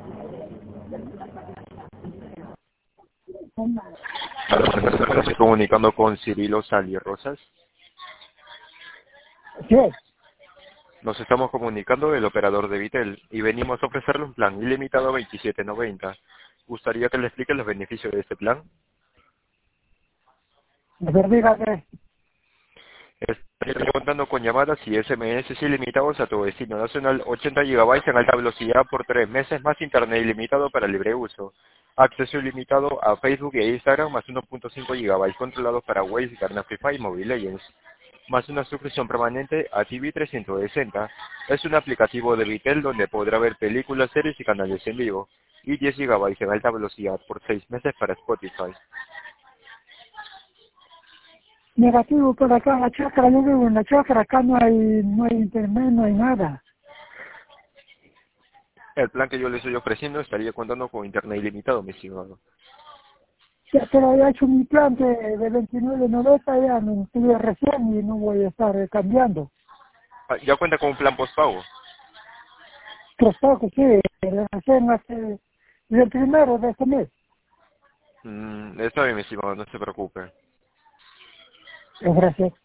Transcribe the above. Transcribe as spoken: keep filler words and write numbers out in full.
Estoy comunicando con Cirilo Sali Rosas. Sí, Nos estamos comunicando del operador de Vitel y venimos a ofrecerle un plan ilimitado a veintisiete noventa. ¿Gustaría que le explique los beneficios de este plan? a ver, dígame. Estoy contando con llamadas y S M S ilimitados a tu destino nacional, ochenta gigabytes en alta velocidad por tres meses, más internet ilimitado para libre uso. Acceso ilimitado a Facebook e Instagram, más uno punto cinco gigabytes controlados para Waze, Garena Free Fire y Mobile Legends. Más una suscripción permanente a T V trescientos sesenta. Es un aplicativo de Vitel donde podrá ver películas, series y canales en vivo. Y diez gigabytes en alta velocidad por seis meses para Spotify. Negativo por acá en la chacra, yo vivo en la chacra, acá no hay, no hay internet, no hay nada. El plan que yo le estoy ofreciendo estaría contando con internet ilimitado, mi estimado. Ya, pero ya he hecho mi plan de, de veintinueve noventa, ya me inscribí recién y no voy a estar eh, cambiando. Ah, ¿ya cuenta con un plan postpago? Pero poco, sí, eh, recién hace el primero de este mes. Mm, está bien, mi estimado, no se preocupe. Eh, Gracias.